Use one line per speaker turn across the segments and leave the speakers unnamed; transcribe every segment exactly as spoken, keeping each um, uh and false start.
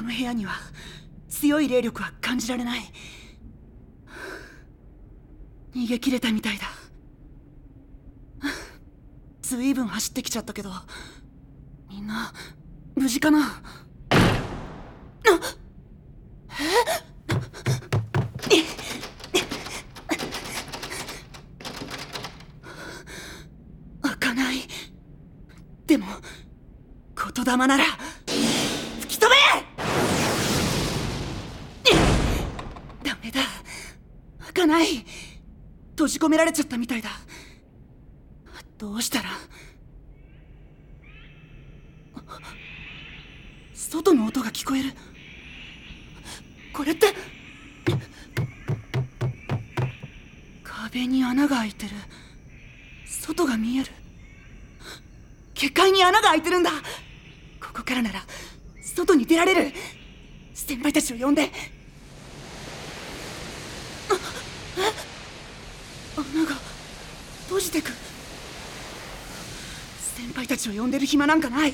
この部屋には強い霊力は感じられない。逃げ切れたみたいだ。ずいぶん走ってきちゃったけど、みんな無事かな。開かない。でも言霊なら吹き飛べ。ダメだ、開かない。閉じ込められちゃったみたいだ。どうしたら。外の音が聞こえる。これって壁に穴が開いてる。外が見える。結界に穴が開いてるんだ。ここからなら外に出られる。先輩たちを呼んで。穴が閉じてく。先輩たちを呼んでる暇なんかない。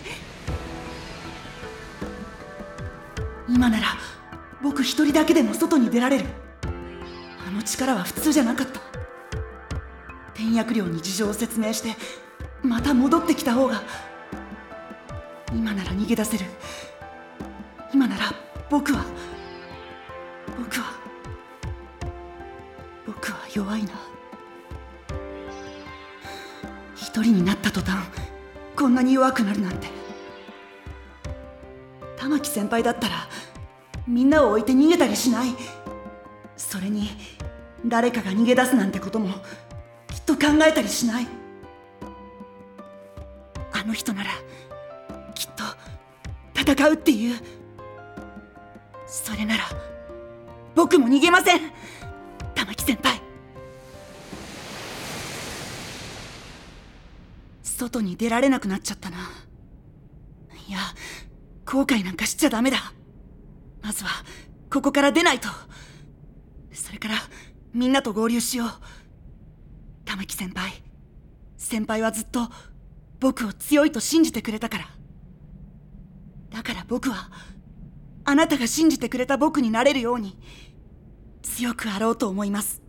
今なら僕一人だけでも外に出られる。あの力は普通じゃなかった。天薬寮に事情を説明してまた戻ってきた方が。今なら逃げ出せる。今なら僕は僕は僕は弱いな。一人になった途端こんなに弱くなるなんて。玉木先輩だったらみんなを置いて逃げたりしない。それに誰かが逃げ出すなんてこともきっと考えたりしない。あの人ならきっと戦うっていう。それなら僕も逃げません。玉木先輩、外に出られなくなっちゃったな。いや、後悔なんかしちゃダメだ。まずはここから出ないと。それからみんなと合流しよう。玉木先輩、先輩はずっと僕を強いと信じてくれたから。だから僕はあなたが信じてくれた僕になれるように強くあろうと思います。